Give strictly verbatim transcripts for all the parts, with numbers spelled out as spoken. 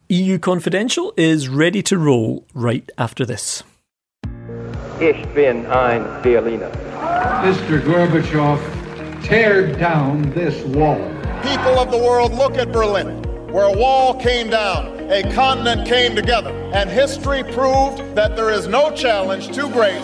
E U Confidential is ready to roll right after this. Ich bin ein Berliner. Mister Gorbachev, tear down this wall. People of the world, look at Berlin, where a wall came down, a continent came together, and history proved that there is no challenge too great.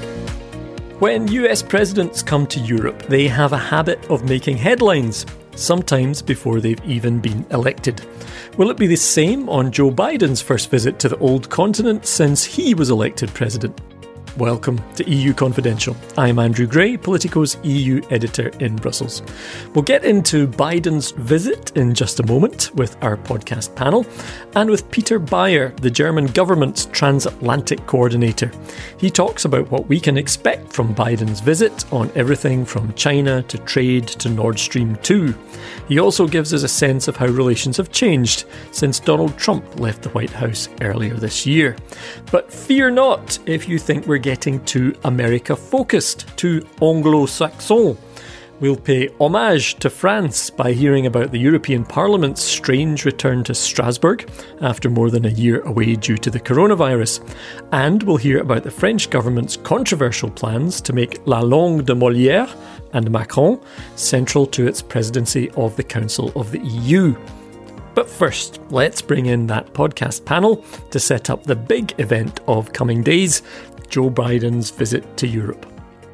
When U S presidents come to Europe, they have a habit of making headlines, sometimes before they've even been elected. Will it be the same on Joe Biden's first visit to the old continent since he was elected president? Welcome to E U Confidential. I'm Andrew Gray, Politico's E U editor in Brussels. We'll get into Biden's visit in just a moment with our podcast panel and with Peter Beyer, the German government's transatlantic coordinator. He talks about what we can expect from Biden's visit on everything from China to trade to Nord Stream two. He also gives us a sense of how relations have changed since Donald Trump left the White House earlier this year. But fear not if you think we're getting too America-focused, too Anglo-Saxon. We'll pay homage to France by hearing about the European Parliament's strange return to Strasbourg after more than a year away due to the coronavirus. And we'll hear about the French government's controversial plans to make La Langue de Molière and Macron central to its presidency of the Council of the E U. But first, let's bring in that podcast panel to set up the big event of coming days, Joe Biden's visit to Europe.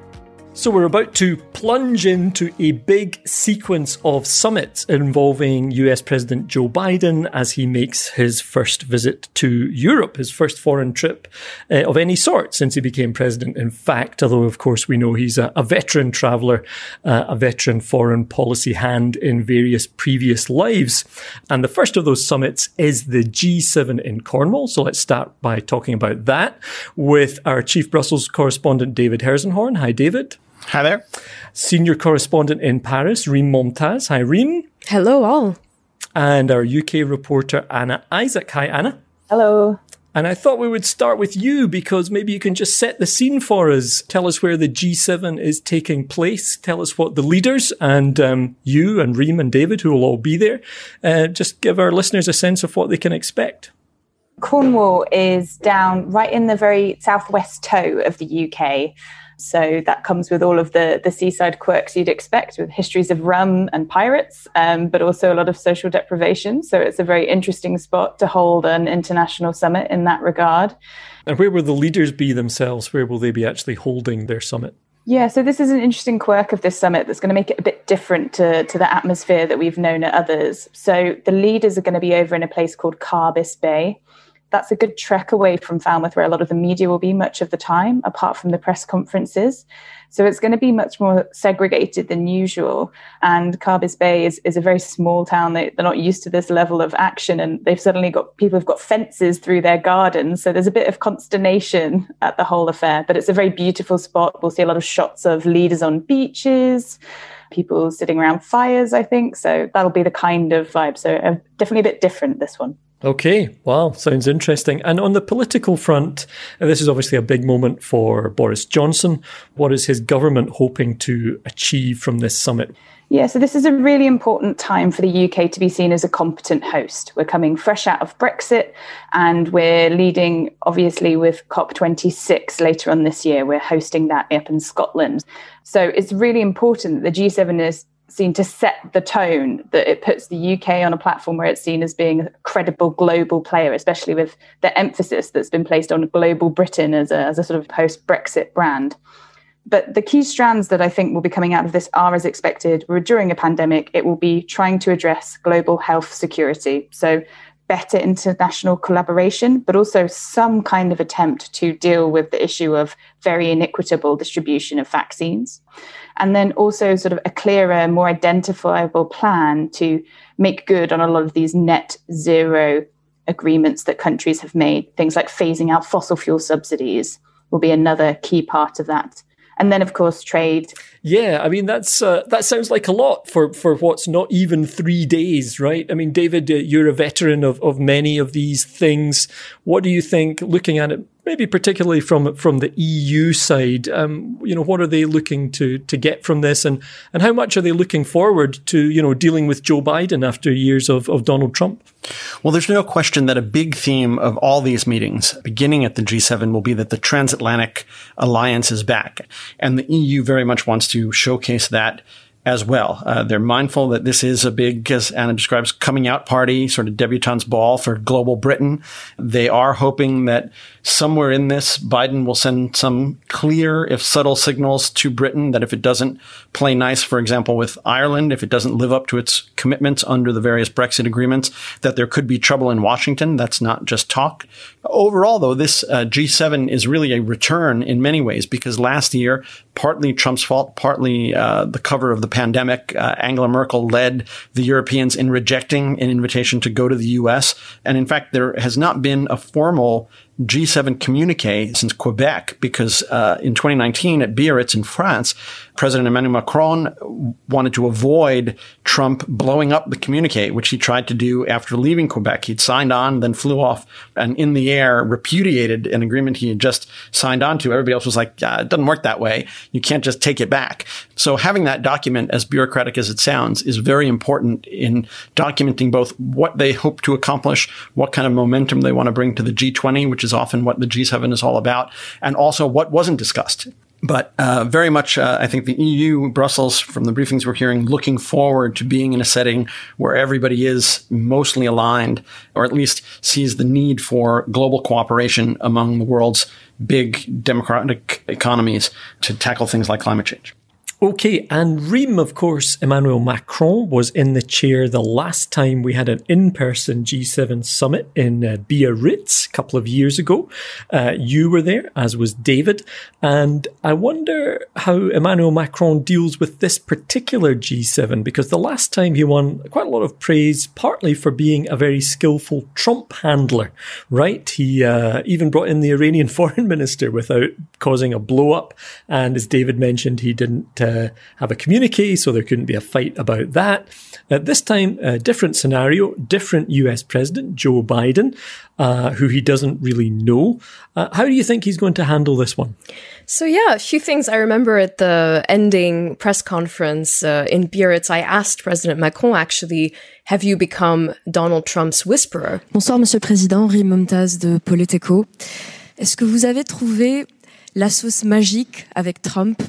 So we're about to plunge into a big sequence of summits involving U S President Joe Biden as he makes his first visit to Europe, his first foreign trip uh, of any sort since he became president. In fact, although of course we know he's a, a veteran traveller, uh, a veteran foreign policy hand in various previous lives. And the first of those summits is the G seven in Cornwall. So let's start by talking about that with our chief Brussels correspondent, David Herzenhorn. Hi, David. Hi there. Senior correspondent in Paris, Reem Momtaz. Hi, Reem. Hello, all. And our U K reporter, Anna Isaac. Hi, Anna. Hello. And I thought we would start with you because maybe you can just set the scene for us. Tell us where the G seven is taking place. Tell us what the leaders and um, you and Reem and David, who will all be there, uh, just give our listeners a sense of what they can expect. Cornwall is down right in the very southwest toe of the U K. So that comes with all of the, the seaside quirks you'd expect with histories of rum and pirates, um, but also a lot of social deprivation. So it's a very interesting spot to hold an international summit in that regard. And where will the leaders be themselves? Where will they be actually holding their summit? Yeah, so this is an interesting quirk of this summit that's going to make it a bit different to, to the atmosphere that we've known at others. So the leaders are going to be over in a place called Carbis Bay. That's a good trek away from Falmouth, where a lot of the media will be much of the time, apart from the press conferences. So it's going to be much more segregated than usual. And Carbis Bay is, is a very small town. They, they're not used to this level of action. And they've suddenly got people who've got fences through their gardens. So there's a bit of consternation at the whole affair. But it's a very beautiful spot. We'll see a lot of shots of leaders on beaches, people sitting around fires, I think. So that'll be the kind of vibe. So uh, definitely a bit different, this one. Okay, wow, sounds interesting. And on the political front, this is obviously a big moment for Boris Johnson. What is his government hoping to achieve from this summit? Yeah, so this is a really important time for the U K to be seen as a competent host. We're coming fresh out of Brexit and we're leading, obviously, with COP twenty-six later on this year. We're hosting that up in Scotland. So it's really important that the G seven is seen to set the tone, that it puts the U K on a platform where it's seen as being a credible global player, especially with the emphasis that's been placed on global Britain as a, as a sort of post-Brexit brand. But the key strands that I think will be coming out of this are, as expected, we're during a pandemic, it will be trying to address global health security. So better international collaboration, but also some kind of attempt to deal with the issue of very inequitable distribution of vaccines. And then also sort of a clearer, more identifiable plan to make good on a lot of these net zero agreements that countries have made. Things like phasing out fossil fuel subsidies will be another key part of that. And then, of course, trade. Yeah, I mean, that's uh, that sounds like a lot for, for what's not even three days, right? I mean, David, uh, you're a veteran of, of many of these things. What do you think, looking at it maybe particularly from from the E U side, um, you know, what are they looking to to get from this, and and how much are they looking forward to, you know, dealing with Joe Biden after years of, of Donald Trump? Well, there's no question that a big theme of all these meetings, beginning at the G seven, will be that the transatlantic alliance is back. And the E U very much wants to showcase that as well. Uh, they're mindful that this is a big, as Anna describes, coming out party, sort of debutante's ball for global Britain. They are hoping that somewhere in this, Biden will send some clear, if subtle, signals to Britain that if it doesn't play nice, for example, with Ireland, if it doesn't live up to its commitments under the various Brexit agreements, that there could be trouble in Washington. That's not just talk. Overall, though, this uh, G seven is really a return in many ways, because last year, partly Trump's fault, partly uh, the cover of the pandemic, uh, Angela Merkel led the Europeans in rejecting an invitation to go to the U S. And in fact, there has not been a formal G seven communique since Quebec, because uh, in twenty nineteen at Biarritz in France, President Emmanuel Macron wanted to avoid Trump blowing up the communique, which he tried to do after leaving Quebec. He'd signed on, then flew off, and in the air repudiated an agreement he had just signed on to. Everybody else was like, yeah, it doesn't work that way. You can't just take it back. So having that document, as bureaucratic as it sounds, is very important in documenting both what they hope to accomplish, what kind of momentum they want to bring to the G twenty, which is often what the G seven is all about, and also what wasn't discussed. But uh, very much, uh, I think the E U, Brussels, from the briefings we're hearing, looking forward to being in a setting where everybody is mostly aligned, or at least sees the need for global cooperation among the world's big democratic economies to tackle things like climate change. Okay, and Reem, of course, Emmanuel Macron was in the chair the last time we had an in-person G seven summit in uh, Biarritz a couple of years ago. Uh, you were there, as was David, and I wonder how Emmanuel Macron deals with this particular G seven, because the last time he won quite a lot of praise, partly for being a very skillful Trump handler, right? He uh, even brought in the Iranian foreign minister without causing a blow-up, and as David mentioned, he didn't uh, Uh, have a communique, so there couldn't be a fight about that. At this time, a different scenario, different U S president, Joe Biden, uh, who he doesn't really know. Uh, how do you think he's going to handle this one? So yeah, a few things I remember at the ending press conference uh, in Biarritz. I asked President Macron, actually, have you become Donald Trump's whisperer? Bonsoir, Monsieur le Président, Reem Momtaz de Politico. Est-ce que vous avez trouvé la sauce magique avec Trump?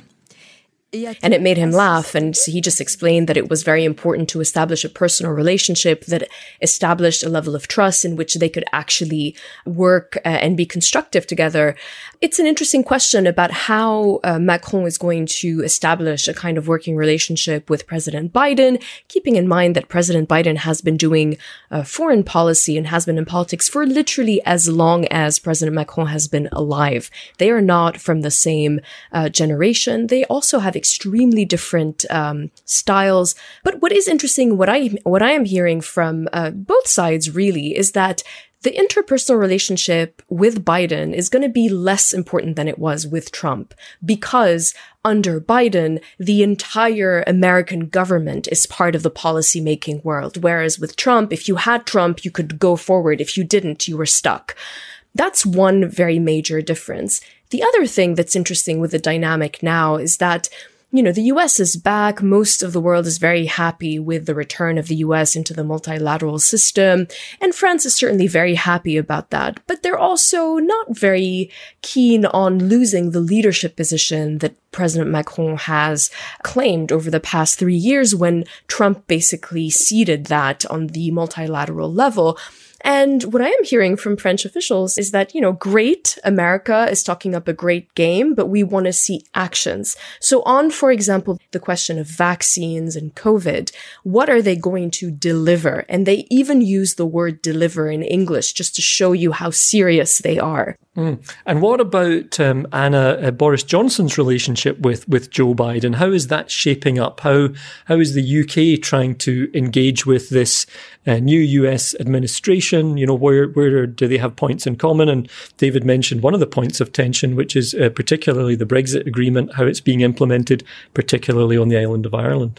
And it made him laugh, and he just explained that it was very important to establish a personal relationship that established a level of trust in which they could actually work uh, and be constructive together. It's an interesting question about how uh, Macron is going to establish a kind of working relationship with President Biden, keeping in mind that President Biden has been doing uh, foreign policy and has been in politics for literally as long as President Macron has been alive. They are not from the same uh, generation. They also have extremely different um, styles. But what is interesting, what I what I am hearing from uh, both sides really, is that the interpersonal relationship with Biden is going to be less important than it was with Trump, because under Biden, the entire American government is part of the policy-making world. Whereas with Trump, if you had Trump, you could go forward. If you didn't, you were stuck. That's one very major difference. The other thing that's interesting with the dynamic now is that, you know, the U S is back. Most of the world is very happy with the return of the U S into the multilateral system. And France is certainly very happy about that. But they're also not very keen on losing the leadership position that President Macron has claimed over the past three years when Trump basically ceded that on the multilateral level. And what I am hearing from French officials is that, you know, great, America is talking up a great game, but we want to see actions. So on, for example, the question of vaccines and COVID, what are they going to deliver? And they even use the word deliver in English just to show you how serious they are. Mm. And what about, um, Anna, uh, Boris Johnson's relationship with, with Joe Biden? How is that shaping up? How How is the U K trying to engage with this uh, new U S administration? You know, where where do they have points in common? And David mentioned one of the points of tension, which is uh, particularly the Brexit agreement, how it's being implemented, particularly on the island of Ireland.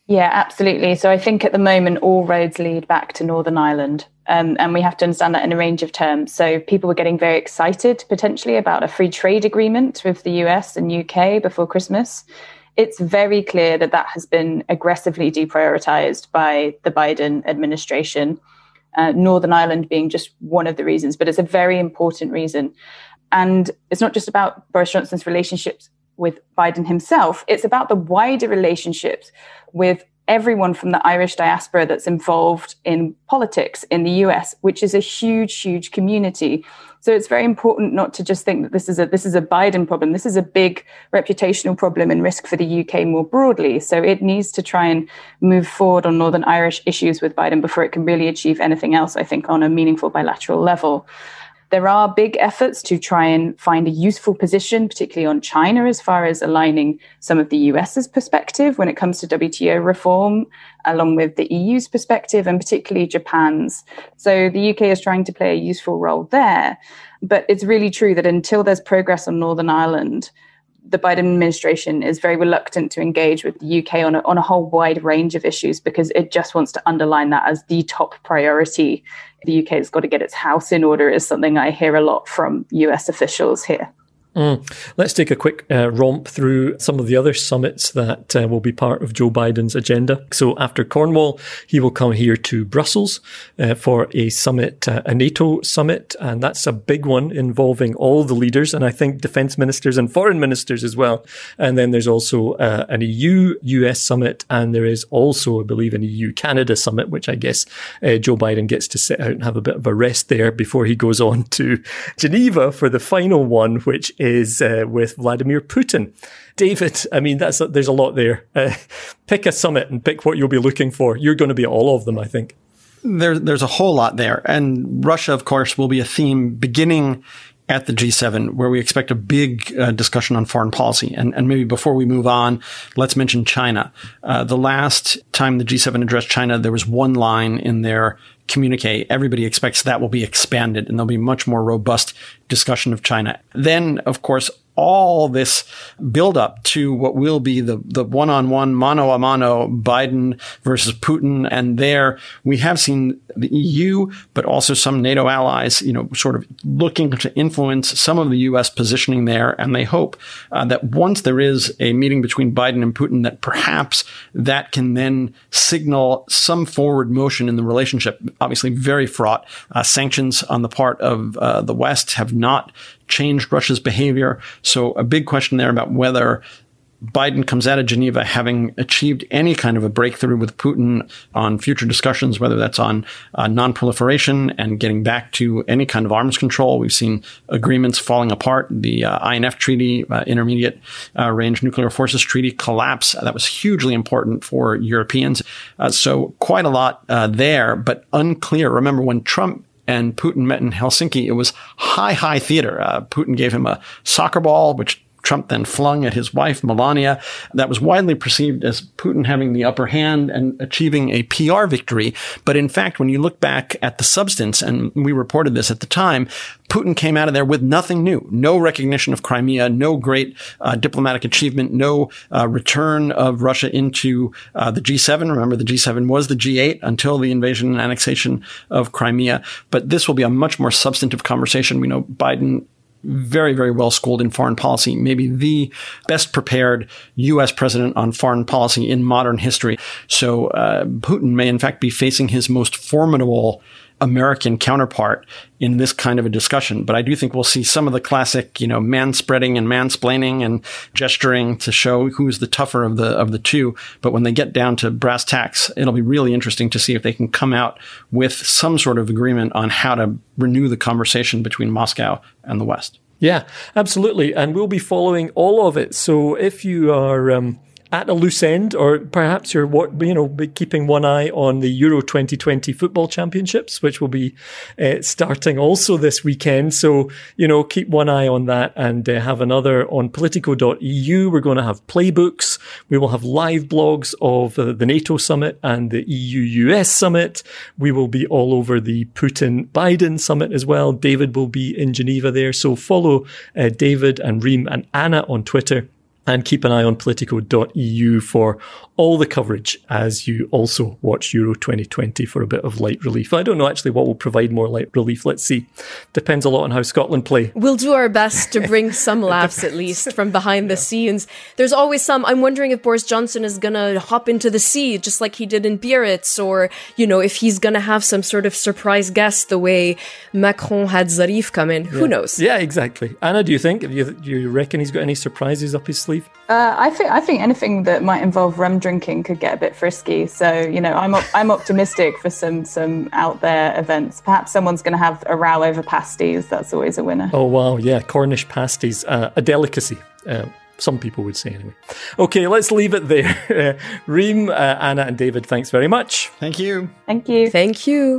Yeah, absolutely. So I think at the moment, all roads lead back to Northern Ireland. Um, and we have to understand that in a range of terms. So people were getting very excited potentially about a free trade agreement with the U S and U K before Christmas. It's very clear that that has been aggressively deprioritized by the Biden administration, uh, Northern Ireland being just one of the reasons, but it's a very important reason. And it's not just about Boris Johnson's relationships with Biden himself, it's about the wider relationships with everyone from the Irish diaspora that's involved in politics in the U S, which is a huge, huge community. So it's very important not to just think that this is a this is a Biden problem. This is a big reputational problem and risk for the U K more broadly. So it needs to try and move forward on Northern Irish issues with Biden before it can really achieve anything else, I think, on a meaningful bilateral level. There are big efforts to try and find a useful position, particularly on China, as far as aligning some of the U S's perspective when it comes to W T O reform, along with the E U's perspective and particularly Japan's. So the U K is trying to play a useful role there. But it's really true that until there's progress on Northern Ireland, the Biden administration is very reluctant to engage with the U K on a, on a whole wide range of issues because it just wants to underline that as the top priority. The U K has got to get its house in order is something I hear a lot from U S officials here. Mm. Let's take a quick uh, romp through some of the other summits that uh, will be part of Joe Biden's agenda. So after Cornwall, he will come here to Brussels uh, for a summit, uh, a NATO summit. And that's a big one involving all the leaders, and I think defense ministers and foreign ministers as well. And then there's also uh, an E U U S summit. And there is also, I believe, an E U Canada summit, which I guess uh, Joe Biden gets to sit out and have a bit of a rest there before he goes on to Geneva for the final one, which is is uh, with Vladimir Putin. David, I mean, that's a, there's a lot there. Uh, pick a summit and pick what you'll be looking for. You're going to be at all of them, I think. There, there's a whole lot there. And Russia, of course, will be a theme beginning at the G seven, where we expect a big uh, discussion on foreign policy. And, and maybe before we move on, let's mention China. Uh, the last time the G seven addressed China, there was one line in their communique. Everybody expects that will be expanded and there'll be much more robust discussion of China. Then, of course, all this build up to what will be the, the one-on-one, mano-a-mano Biden versus Putin. And there we have seen the E U, but also some NATO allies, you know, sort of looking to influence some of the U S positioning there. And they hope uh, that once there is a meeting between Biden and Putin, that perhaps that can then signal some forward motion in the relationship. Obviously very fraught. Uh, sanctions on the part of uh, the West have not changed Russia's behavior. So a big question there about whether Biden comes out of Geneva having achieved any kind of a breakthrough with Putin on future discussions, whether that's on uh, non-proliferation and getting back to any kind of arms control. We've seen agreements falling apart. The uh, I N F Treaty, uh, Intermediate uh, Range Nuclear Forces Treaty collapse. Uh, that was hugely important for Europeans. Uh, so quite a lot uh, there, but unclear. Remember when Trump and Putin met in Helsinki, it was high, high theater. Uh, Putin gave him a soccer ball, which Trump then flung at his wife, Melania. That was widely perceived as Putin having the upper hand and achieving a P R victory. But in fact, when you look back at the substance, and we reported this at the time, Putin came out of there with nothing new. No recognition of Crimea, no great uh, diplomatic achievement, no uh, return of Russia into uh, the G seven. Remember, the G seven was the G eight until the invasion and annexation of Crimea. But this will be a much more substantive conversation. We know Biden very, very well schooled in foreign policy, maybe the best prepared U S president on foreign policy in modern history. So uh, Putin may, in fact, be facing his most formidable American counterpart in this kind of a discussion. But I do think we'll see some of the classic, you know, man-spreading and mansplaining and gesturing to show who's the tougher of the of the two. But when they get down to brass tacks, it'll be really interesting to see if they can come out with some sort of agreement on how to renew the conversation between Moscow and the West. Yeah, absolutely. And we'll be following all of it. So if you are um, at a loose end, or perhaps you're, you know, keeping one eye on the Euro twenty twenty football championships, which will be uh, starting also this weekend. So, you know, keep one eye on that and uh, have another on politico dot e u. We're going to have playbooks. We will have live blogs of uh, the NATO summit and the E U U S summit. We will be all over the Putin-Biden summit as well. David will be in Geneva there. So follow uh, David and Reem and Anna on Twitter. And keep an eye on politico dot e u for all the coverage as you also watch Euro twenty twenty for a bit of light relief. I don't know actually what will provide more light relief. Let's see. Depends a lot on how Scotland play. We'll do our best to bring some laughs at least from behind the yeah. scenes. There's always some. I'm wondering if Boris Johnson is going to hop into the sea just like he did in Biarritz, or, you know, if he's going to have some sort of surprise guest the way Macron had Zarif come in. Who yeah. knows? Yeah, exactly. Anna, do you think? Do you, do you reckon he's got any surprises up his sleeve? Uh, I think I think anything that might involve rum drinking could get a bit frisky. So, you know, I'm op- I'm optimistic for some some out there events. Perhaps someone's going to have a row over pasties. That's always a winner. Oh wow, yeah, Cornish pasties, uh, a delicacy. Uh, some people would say anyway. Okay, let's leave it there. Uh, Reem, uh, Anna, and David, thanks very much. Thank you. Thank you. Thank you.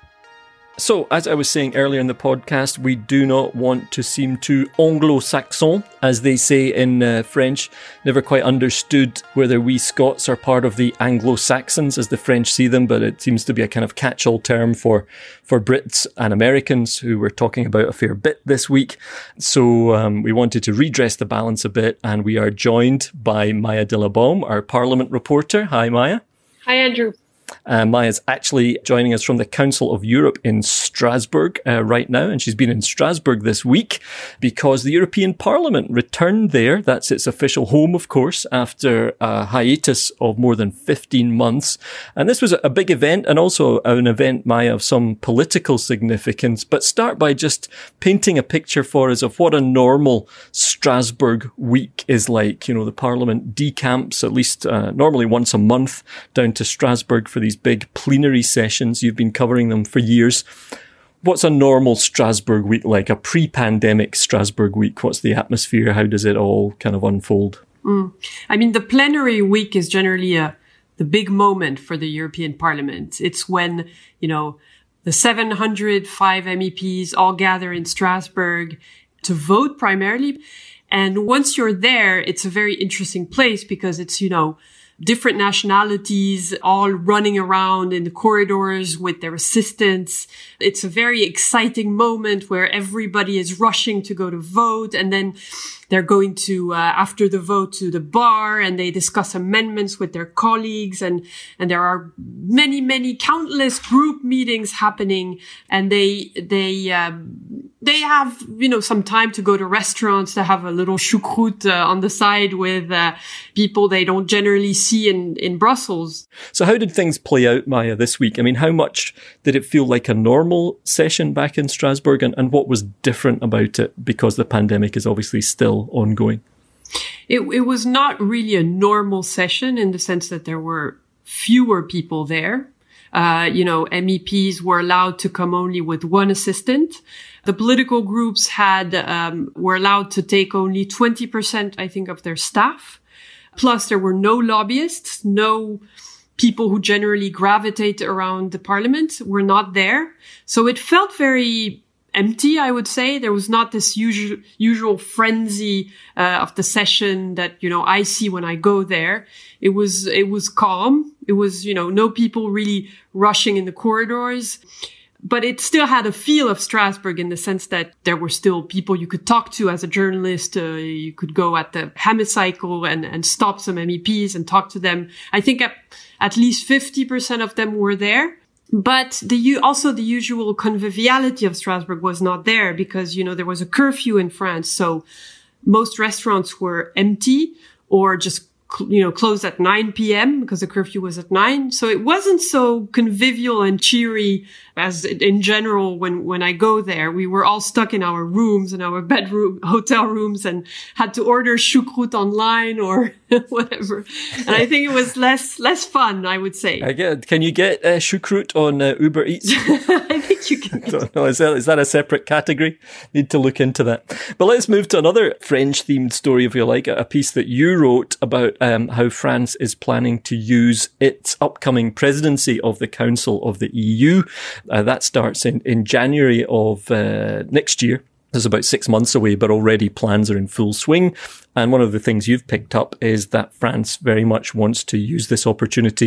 So, as I was saying earlier in the podcast, we do not want to seem too Anglo-Saxon, as they say in uh, French. Never quite understood whether we Scots are part of the Anglo-Saxons, as the French see them, but it seems to be a kind of catch-all term for, for Brits and Americans, who we're talking about a fair bit this week. So, um, we wanted to redress the balance a bit, and we are joined by Maya de la Baume, our Parliament reporter. Hi, Maya. Hi, Andrew. Uh, Maya's actually joining us from the Council of Europe in Strasbourg uh, right now, and she's been in Strasbourg this week because the European Parliament returned there. That's its official home, of course, after a hiatus of more than fifteen months. And this was a big event, and also an event, Maya, of some political significance. But start by just painting a picture for us of what a normal Strasbourg week is like. You know, the Parliament decamps at least uh, normally once a month down to Strasbourg for these big plenary sessions. You've been covering them for years. What's a normal Strasbourg week like, a pre-pandemic Strasbourg week? What's the atmosphere? How does it all kind of unfold? Mm. I mean, the plenary week is generally a, the big moment for the European Parliament. It's when, you know, the seven hundred five M E Ps all gather in Strasbourg to vote primarily. And once you're there, it's a very interesting place because it's, you know, different nationalities all running around in the corridors with their assistants. It's a very exciting moment where everybody is rushing to go to vote, and then they're going to, uh, after the vote, to the bar, and they discuss amendments with their colleagues, and, and there are many, many countless group meetings happening, and they, they, um, they have, you know, some time to go to restaurants, to have a little choucroute uh, on the side with uh, people they don't generally see in, in Brussels. So how did things play out, Maya, this week? I mean, how much did it feel like a normal session back in Strasbourg, and, and what was different about it because the pandemic is obviously still ongoing? It, it was not really a normal session in the sense that there were fewer people there. Uh, you know, M E Ps were allowed to come only with one assistant. The political groups had, um, were allowed to take only twenty percent, I think, of their staff. Plus, there were no lobbyists, no people who generally gravitate around the parliament were not there. So it felt very empty, I would say. There was not this usual, usual frenzy, uh, of the session that, you know, I see when I go there. It was, it was calm. It was, you know, no people really rushing in the corridors. But it still had a feel of Strasbourg in the sense that there were still people you could talk to as a journalist. Uh, you could go at the hemicycle and, and stop some M E Ps and talk to them. I think at, at least fifty percent of them were there. But the, also the usual conviviality of Strasbourg was not there because, you know, there was a curfew in France. So most restaurants were empty or just, you know, closed at nine p.m. because the curfew was at nine. So it wasn't so convivial and cheery as in general when, when I go there. We were all stuck in our rooms, in our bedroom, hotel rooms, and had to order choucroute online or whatever. And I think it was less, less fun, I would say. I get, can you get uh, choucroute on uh, Uber Eats? I think you can. Don't know. Is that, is that a separate category? Need to look into that. But let's move to another French-themed story, if you like, a piece that you wrote about um, how France is planning to use its upcoming presidency of the Council of the E U. Uh, that starts in, in January of uh, next year. It's about six months away, but already plans are in full swing. And one of the things you've picked up is that France very much wants to use this opportunity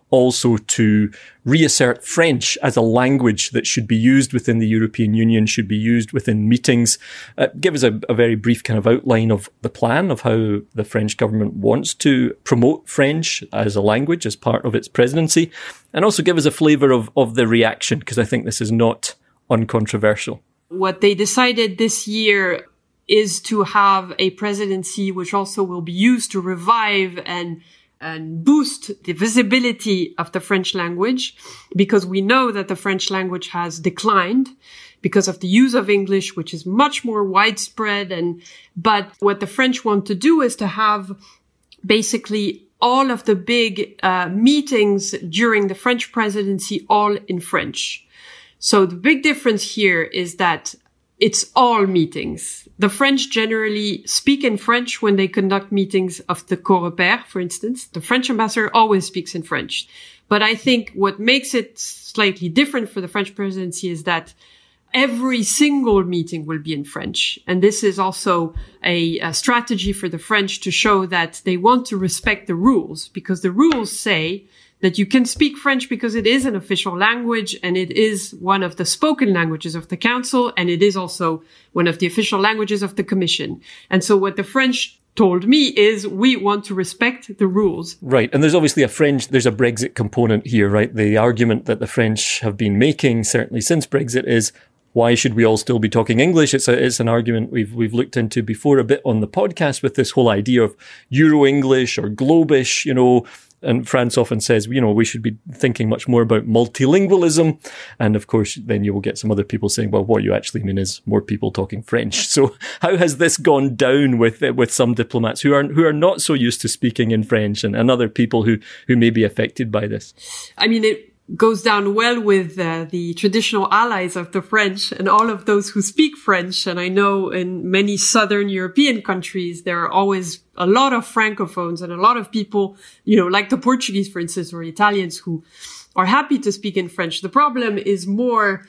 also to reassert French as a language that should be used within the European Union, should be used within meetings. Uh, give us a, a very brief kind of outline of the plan of how the French government wants to promote French as a language as part of its presidency, and also give us a flavour of, of the reaction, because I think this is not uncontroversial. What they decided this year is to have a presidency which also will be used to revive and and boost the visibility of the French language, because we know that the French language has declined because of the use of English, which is much more widespread. And, but what the French want to do is to have basically all of the big uh, meetings during the French presidency all in French. So the big difference here is that it's all meetings. The French generally speak in French when they conduct meetings of the Coreper, for instance. The French ambassador always speaks in French. But I think what makes it slightly different for the French presidency is that every single meeting will be in French. And this is also a, a strategy for the French to show that they want to respect the rules, because the rules say that you can speak French because it is an official language and it is one of the spoken languages of the Council, and it is also one of the official languages of the Commission. And so what the French told me is we want to respect the rules. Right. And there's obviously a French, there's a Brexit component here, right? The argument that the French have been making, certainly since Brexit, is why should we all still be talking English? It's a, it's an argument we've, we've looked into before a bit on the podcast, with this whole idea of Euro-English or Globish, you know. And France often says, you know, we should be thinking much more about multilingualism. And of course, then you will get some other people saying, well, what you actually mean is more people talking French. So how has this gone down with with some diplomats who are who are not so used to speaking in French, and, and other people who, who may be affected by this? I mean, it goes down well with uh, the traditional allies of the French and all of those who speak French. And I know in many Southern European countries, there are always a lot of Francophones and a lot of people, you know, like the Portuguese, for instance, or Italians, who are happy to speak in French. The problem is more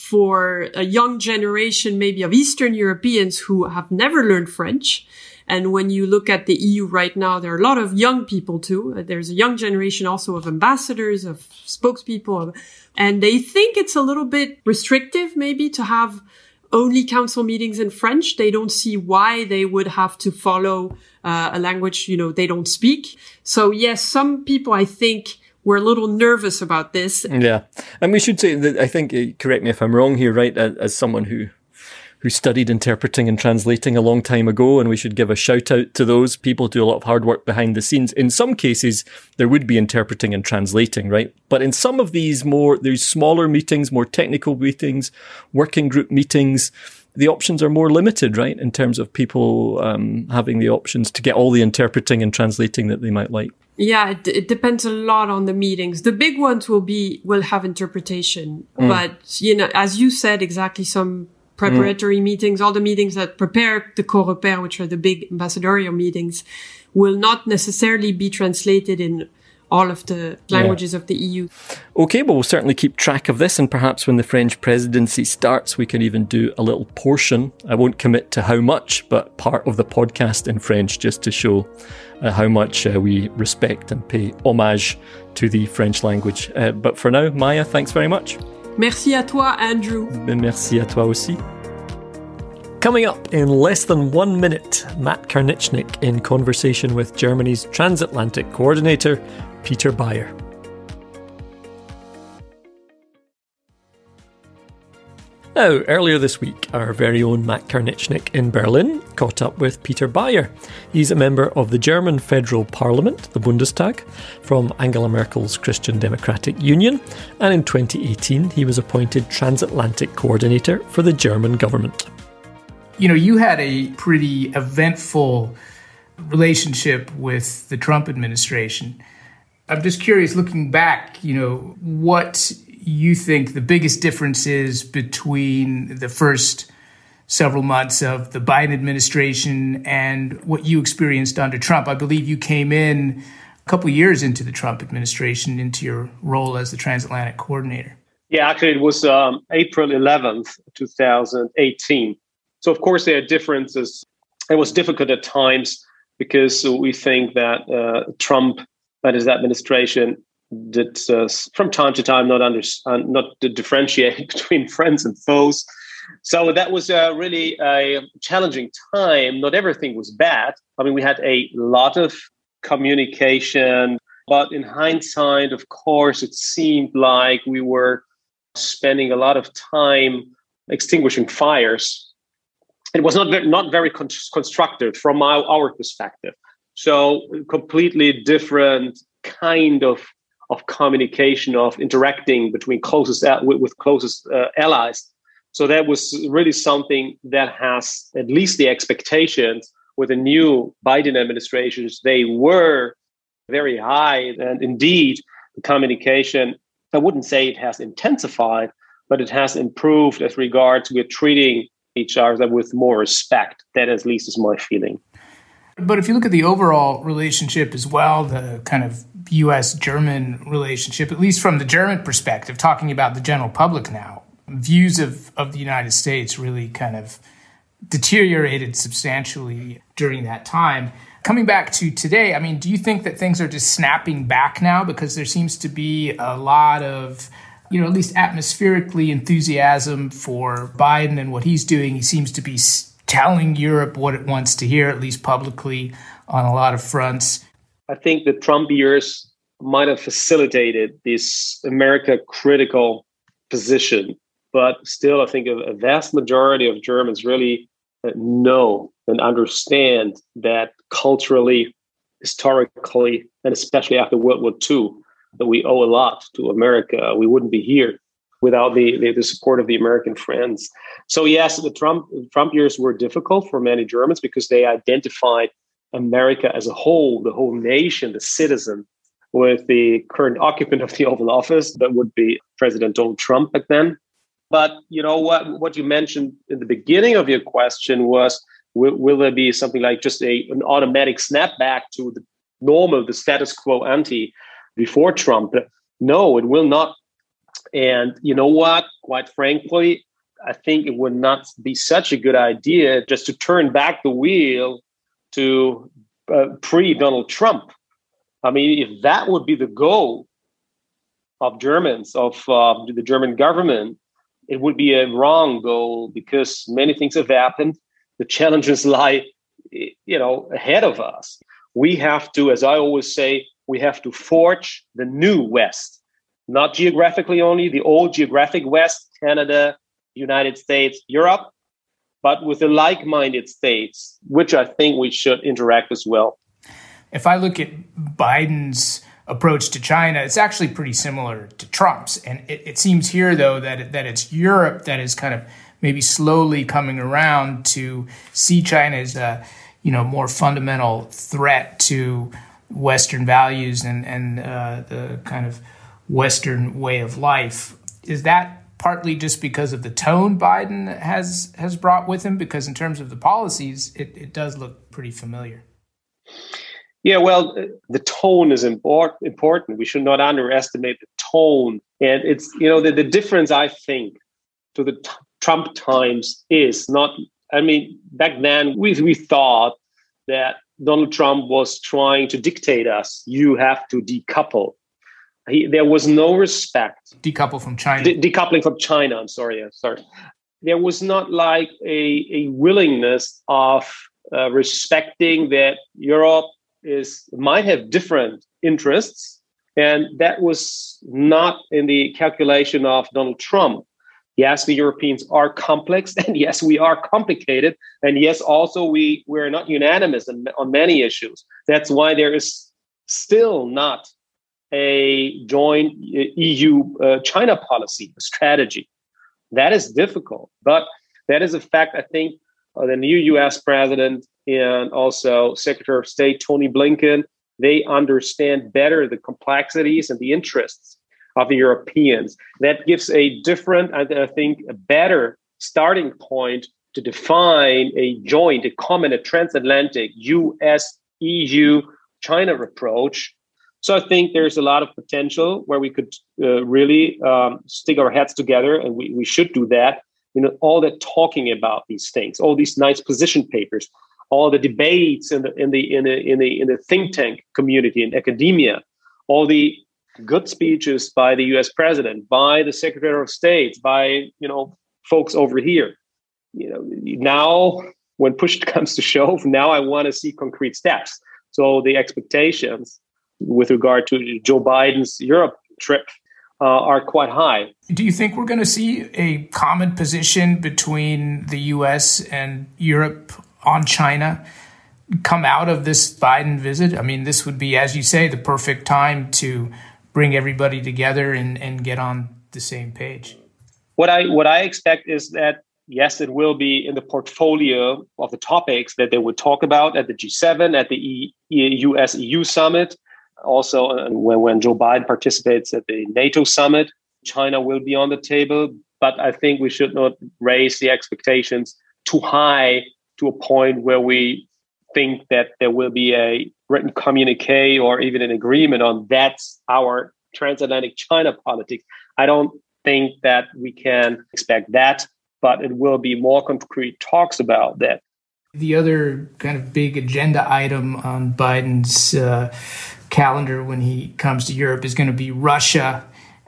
for a young generation, maybe of Eastern Europeans who have never learned French. And when you look at the E U right now, there are a lot of young people too. There's a young generation also of ambassadors, of spokespeople, and they think it's a little bit restrictive maybe to have only council meetings in French. They don't see why they would have to follow uh, a language, you know, they don't speak. So yes, some people, I think, were a little nervous about this. Yeah. And we should say that, I think, correct me if I'm wrong here, right, as, as someone who who studied interpreting and translating a long time ago, and we should give a shout out to those people who do a lot of hard work behind the scenes. In some cases, there would be interpreting and translating, right? But in some of these more, these smaller meetings, more technical meetings, working group meetings, the options are more limited, right? In terms of people um, having the options to get all the interpreting and translating that they might like. Yeah, it, it depends a lot on the meetings. The big ones will be, will have interpretation. Mm. But, you know, as you said, exactly, some preparatory mm. meetings, all the meetings that prepare the Coreper, which are the big ambassadorial meetings, will not necessarily be translated in all of the languages yeah. of the E U. Okay, well, we'll certainly keep track of this, and perhaps when the French presidency starts, we can even do a little portion. I won't commit to how much, but part of the podcast in French, just to show uh, how much uh, we respect and pay homage to the French language. Uh, but for now, Maya, thanks very much. Merci à toi, Andrew. Merci à toi aussi. Coming up in less than one minute, Matt Karnichnik in conversation with Germany's transatlantic coordinator, Peter Bayer. Now, earlier this week, our very own Matt Karnichnik in Berlin caught up with Peter Bayer. He's a member of the German Federal Parliament, the Bundestag, from Angela Merkel's Christian Democratic Union, and in twenty eighteen he was appointed transatlantic coordinator for the German government. You know, you had a pretty eventful relationship with the Trump administration. I'm just curious, looking back, you know, what you think the biggest difference is between the first several months of the Biden administration and what you experienced under Trump. I believe you came in a couple of years into the Trump administration, into your role as the transatlantic coordinator. Yeah, actually, it was um, April eleventh, twenty eighteen. So, of course, there are differences. It was difficult at times because we think that uh, Trump, that is, the administration, did uh, from time to time not under, uh, not to differentiate between friends and foes. So that was uh, really a challenging time. Not everything was bad. I mean, we had a lot of communication, but in hindsight, of course, it seemed like we were spending a lot of time extinguishing fires. It was not very, not very con- constructive from our, our perspective. So completely different kind of of communication, of interacting between closest with, with closest uh, allies. So that was really something that has at least the expectations with the new Biden administrations. They were very high, and indeed the communication, I wouldn't say it has intensified, but it has improved as regards we're treating each other with more respect. That at least is my feeling. But if you look at the overall relationship as well, the kind of U S-German relationship, at least from the German perspective, talking about the general public now, views of, of the United States really kind of deteriorated substantially during that time. Coming back to today, I mean, do you think that things are just snapping back now? Because there seems to be a lot of, you know, at least atmospherically enthusiasm for Biden and what he's doing. He seems to be telling Europe what it wants to hear, at least publicly, on a lot of fronts. I think the Trump years might have facilitated this America-critical position, but still, I think a, a vast majority of Germans really know and understand that culturally, historically, and especially after World War Two, that we owe a lot to America. We wouldn't be here without the, the, the support of the American friends. So yes, the Trump Trump years were difficult for many Germans because they identified America as a whole, the whole nation, the citizen, with the current occupant of the Oval Office, that would be President Donald Trump back then. But you know what? What you mentioned in the beginning of your question was, will, will there be something like just a an automatic snapback to the normal, the status quo ante before Trump? No, it will not. And you know what? Quite frankly, I think it would not be such a good idea just to turn back the wheel to uh, pre-Donald Trump. I mean, if that would be the goal of Germans, of uh, the German government, it would be a wrong goal because many things have happened. The challenges lie, you know, ahead of us. We have to, as I always say, we have to forge the new West, not geographically only, the old geographic West, Canada, United States, Europe, but with the like-minded states, which I think we should interact as well. If I look at Biden's approach to China, it's actually pretty similar to Trump's. And it, it seems here, though, that it, that it's Europe that is kind of maybe slowly coming around to see China as a, you know, more fundamental threat to Western values and, and uh, the kind of Western way of life. Is that partly just because of the tone Biden has has brought with him? Because in terms of the policies, it, it does look pretty familiar. Yeah, well, the tone is import- important. We should not underestimate the tone. And it's, you know, the, the difference, I think, to the t- Trump times is not, I mean, back then we we thought that Donald Trump was trying to dictate us. You have to decouple. He, there was no respect. Decouple from China. De- decoupling from China, I'm sorry, I'm sorry. There was not like a, a willingness of uh, respecting that Europe is might have different interests. And that was not in the calculation of Donald Trump. Yes, the Europeans are complex, and yes, we are complicated. And yes, also we, we're not unanimous on, on many issues. That's why there is still not a joint E U-China uh, policy strategy. That is difficult, but that is a fact. I think uh, the new U S president and also Secretary of State Tony Blinken, they understand better the complexities and the interests of the Europeans. That gives a different, I think, a better starting point to define a joint, a common, a transatlantic U S E U-China approach. So I think there's a lot of potential where we could uh, really um, stick our heads together, and we, we should do that. You know, all that talking about these things, all these nice position papers, all the debates in the in the in the in the in the think tank community and academia, all the good speeches by the U S president, by the Secretary of State, by, you know, folks over here. You know, now when push comes to shove, now I want to see concrete steps. So the expectations with regard to Joe Biden's Europe trip uh, are quite high. Do you think we're going to see a common position between the U S and Europe on China come out of this Biden visit? I mean, this would be, as you say, the perfect time to bring everybody together and, and get on the same page. What I what I expect is that, yes, it will be in the portfolio of the topics that they would talk about at the G seven, at the e- U S E U summit. Also, uh, when, when Joe Biden participates at the NATO summit, China will be on the table. But I think we should not raise the expectations too high to a point where we think that there will be a written communique or even an agreement on that's our transatlantic China politics. I don't think that we can expect that, but it will be more concrete talks about that. The other kind of big agenda item on Biden's uh, calendar when he comes to Europe is going to be Russia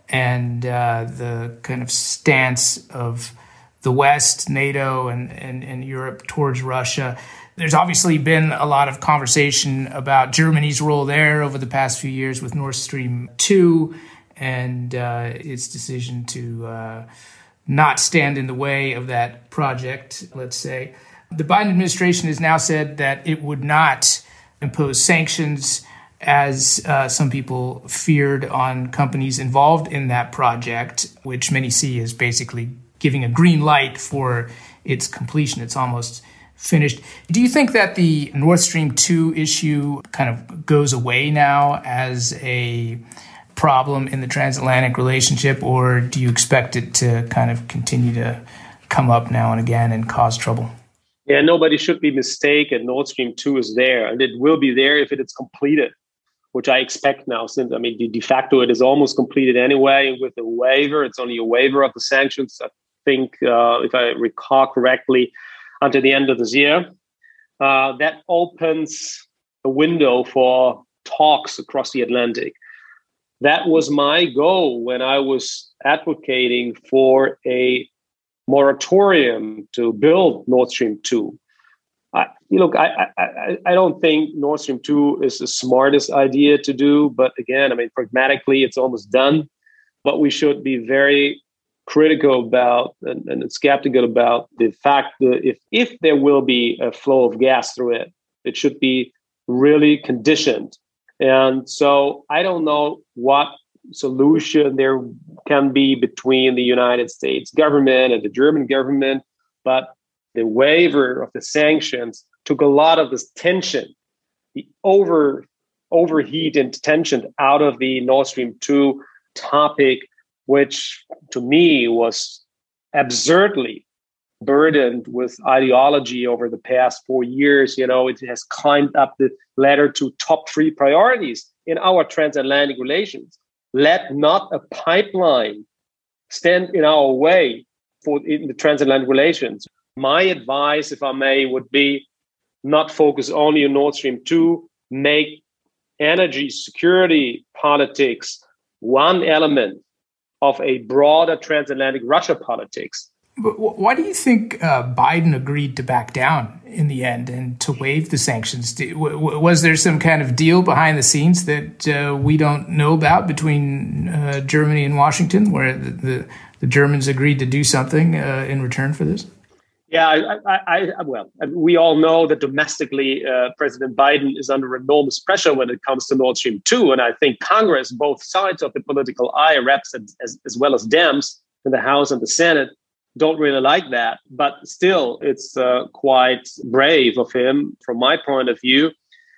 and uh, the kind of stance of the West, NATO, and, and, and Europe towards Russia. There's obviously been a lot of conversation about Germany's role there over the past few years with Nord Stream two and uh, its decision to uh, not stand in the way of that project, let's say. The Biden administration has now said that it would not impose sanctions, as uh, some people feared, on companies involved in that project, which many see as basically giving a green light for its completion. It's almost finished. Do you think that the Nord Stream two issue kind of goes away now as a problem in the transatlantic relationship, or do you expect it to kind of continue to come up now and again and cause trouble? Yeah, nobody should be mistaken. Nord Stream two is there, and it will be there if it is completed, which I expect now. Since, I mean, de, de facto, it is almost completed anyway with the waiver. It's only a waiver of the sanctions. I think, uh, if I recall correctly, until the end of this year. Uh, that opens a window for talks across the Atlantic. That was my goal when I was advocating for a moratorium to build Nord Stream two. I, look, I, I, I don't think Nord Stream two is the smartest idea to do, but again, I mean, pragmatically, it's almost done. But we should be very critical about and, and skeptical about the fact that if, if there will be a flow of gas through it, it should be really conditioned. And so I don't know what solution there can be between the United States government and the German government, but the waiver of the sanctions took a lot of this tension, the over overheat and tension out of the Nord Stream two topic, which to me was absurdly burdened with ideology over the past four years. You know, it has climbed up the ladder to top three priorities in our transatlantic relations. Let not a pipeline stand in our way for in the transatlantic relations. My advice, if I may, would be not focus only on Nord Stream two, make energy security politics one element of a broader transatlantic Russia politics. But why do you think uh, Biden agreed to back down in the end and to waive the sanctions? Was there some kind of deal behind the scenes that uh, we don't know about between uh, Germany and Washington, where the, the, the Germans agreed to do something uh, in return for this? Yeah, I, I, I, well, we all know that domestically, uh, President Biden is under enormous pressure when it comes to Nord Stream two. And I think Congress, both sides of the political aisle, reps as, as well as Dems in the House and the Senate, don't really like that. But still, it's uh, quite brave of him, from my point of view.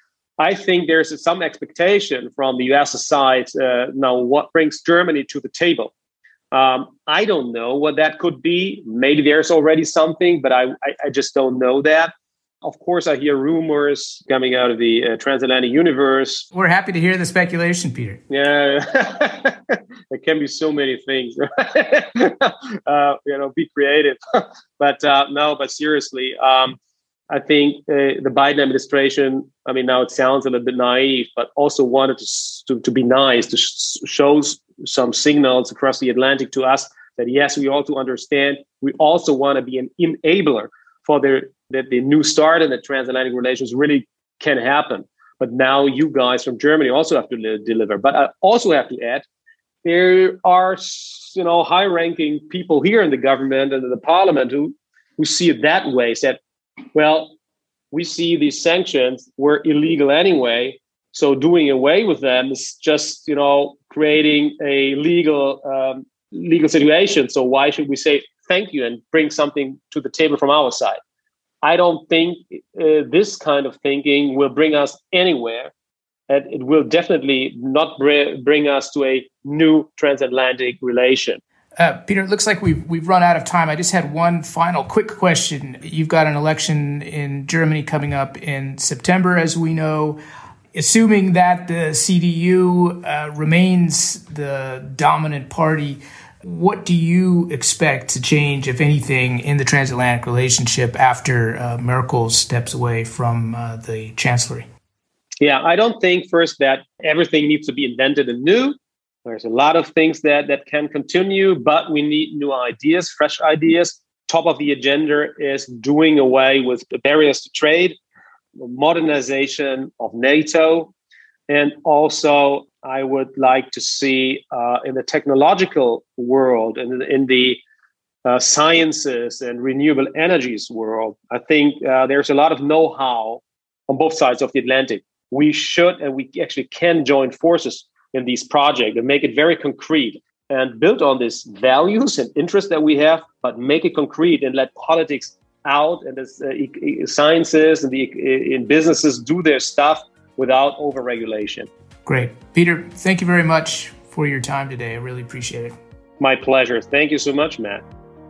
I think there's some expectation from the U S side uh, now what brings Germany to the table. Um, I don't know what that could be. Maybe there's already something, but I, I, I just don't know that. Of course, I hear rumors coming out of the uh, transatlantic universe. We're happy to hear the speculation, Peter. Yeah, there can be so many things. uh, you know, be creative. but uh, no, but seriously, um, I think uh, the Biden administration, I mean, now it sounds a little bit naive, but also wanted to to, to be nice, to sh- show some signals across the Atlantic to us that, yes, we also understand, we also want to be an enabler for the, that the new start in the transatlantic relations really can happen. But now you guys from Germany also have to li- deliver. But I also have to add, there are, you know, high-ranking people here in the government and in the parliament who, who see it that way, said, well, we see these sanctions were illegal anyway, so doing away with them is just, you know, creating a legal um, legal situation. So why should we say thank you and bring something to the table from our side? I don't think uh, this kind of thinking will bring us anywhere, and it will definitely not br- bring us to a new transatlantic relation. Uh, Peter, it looks like we've we've run out of time. I just had one final quick question. You've got an election in Germany coming up in September, as we know. Assuming that the C D U uh, remains the dominant party, what do you expect to change, if anything, in the transatlantic relationship after uh, Merkel steps away from uh, the chancellery? Yeah, I don't think first that everything needs to be invented anew. There's a lot of things that, that can continue, but we need new ideas, fresh ideas. Top of the agenda is doing away with the barriers to trade, modernization of NATO, and also I would like to see uh, in the technological world and in, in the uh, sciences and renewable energies world, I think uh, there's a lot of know-how on both sides of the Atlantic. We should and we actually can join forces in these projects and make it very concrete and build on these values and interests that we have, but make it concrete and let politics out and this, uh, e- e- sciences and the in businesses do their stuff without over-regulation. Great. Peter, thank you very much for your time today. I really appreciate it. My pleasure. Thank you so much, Matt.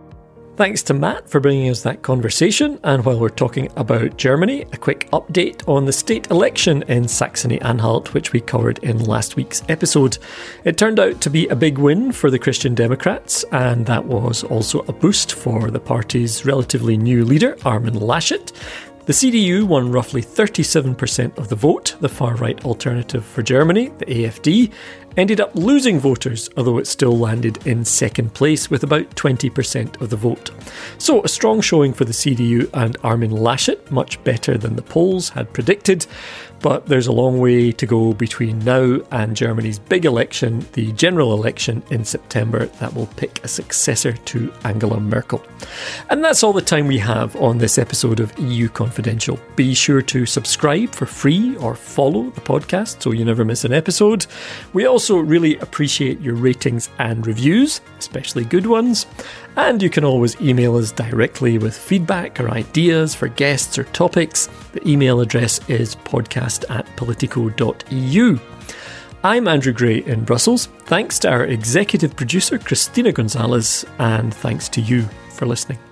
Thanks to Matt for bringing us that conversation. And while we're talking about Germany, a quick update on the state election in Saxony-Anhalt, which we covered in last week's episode. It turned out to be a big win for the Christian Democrats, and that was also a boost for the party's relatively new leader, Armin Laschet. The C D U won roughly thirty-seven percent of the vote. The far-right Alternative for Germany, the A F D, ended up losing voters, although it still landed in second place with about twenty percent of the vote. So a strong showing for the C D U and Armin Laschet, much better than the polls had predicted. But there's a long way to go between now and Germany's big election, the general election in September, that will pick a successor to Angela Merkel. And that's all the time we have on this episode of E U Confidential. Be sure to subscribe for free or follow the podcast so you never miss an episode. We also really appreciate your ratings and reviews, especially good ones. And you can always email us directly with feedback or ideas for guests or topics. The email address is podcast at politico dot e u. I'm Andrew Gray in Brussels. Thanks to our executive producer, Christina Gonzalez, and thanks to you for listening.